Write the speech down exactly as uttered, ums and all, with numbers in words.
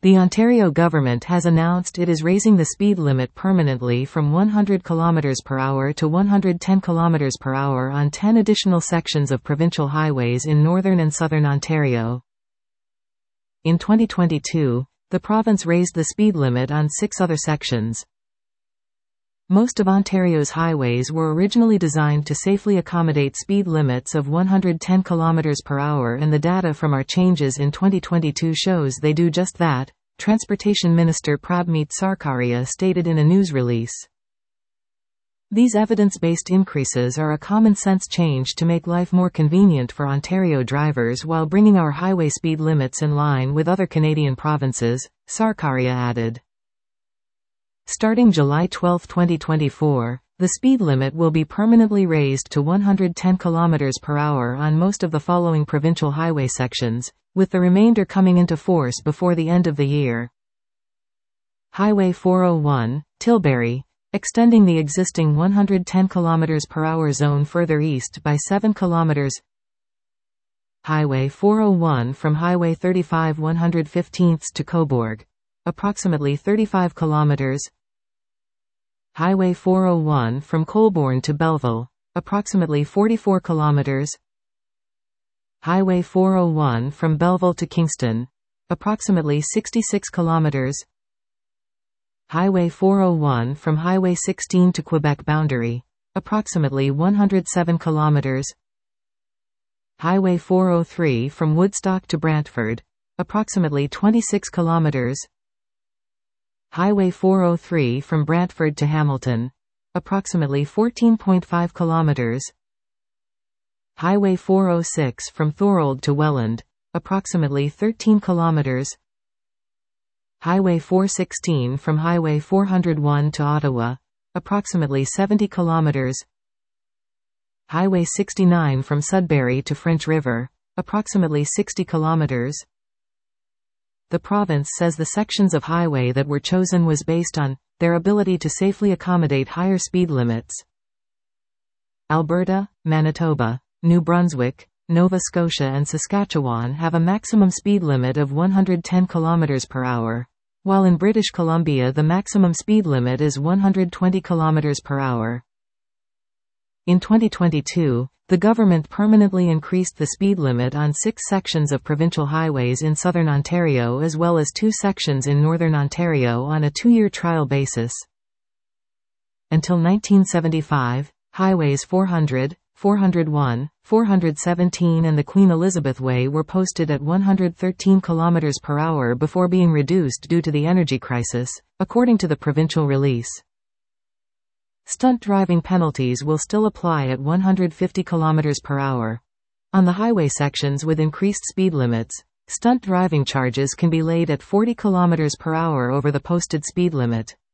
The Ontario government has announced it is raising the speed limit permanently from one hundred kilometers per hour to one hundred ten kilometers per hour on ten additional sections of provincial highways in northern and southern Ontario. In twenty twenty-two, the province raised the speed limit on six other sections. Most of Ontario's highways were originally designed to safely accommodate speed limits of one hundred ten kilometers per hour, and the data from our changes in twenty twenty-two shows they do just that, Transportation Minister Prabmeet Sarkaria stated in a news release. These evidence-based increases are a common-sense change to make life more convenient for Ontario drivers while bringing our highway speed limits in line with other Canadian provinces, Sarkaria added. Starting July twelfth twenty twenty-four, the speed limit will be permanently raised to one hundred ten kilometers per hour on most of the following provincial highway sections, with the remainder coming into force before the end of the year. Highway four oh one, Tilbury, extending the existing one hundred ten kilometers per hour zone further east by seven kilometers. Highway four oh one from Highway thirty-five one hundred fifteenth to Cobourg, approximately thirty-five kilometers. Highway four oh one from Colborne to Belleville, approximately forty-four kilometers. Highway four oh one from Belleville to Kingston, approximately sixty-six kilometers. Highway four oh one from Highway sixteen to Quebec boundary, approximately one hundred seven kilometers. Highway four oh three from Woodstock to Brantford, approximately twenty-six kilometers. Highway four oh three from Brantford to Hamilton, approximately fourteen point five kilometers. Highway four oh six from Thorold to Welland, approximately thirteen kilometers. Highway four sixteen from Highway four oh one to Ottawa, approximately seventy kilometers. Highway sixty-nine from Sudbury to French River, approximately sixty kilometers. The province says the sections of highway that were chosen was based on their ability to safely accommodate higher speed limits. Alberta, Manitoba, New Brunswick, Nova Scotia and Saskatchewan have a maximum speed limit of one hundred ten kilometers per hour, while in British Columbia the maximum speed limit is one hundred twenty kilometers per hour. In twenty twenty-two, the government permanently increased the speed limit on six sections of provincial highways in southern Ontario as well as two sections in northern Ontario on a two-year trial basis. Until nineteen seventy-five, highways four hundred, four oh one, four seventeen and the Queen Elizabeth Way were posted at one hundred thirteen kilometers per hour before being reduced due to the energy crisis, according to the provincial release. Stunt driving penalties will still apply at one hundred fifty kilometers per hour. On the highway sections with increased speed limits, stunt driving charges can be laid at forty kilometers per hour over the posted speed limit.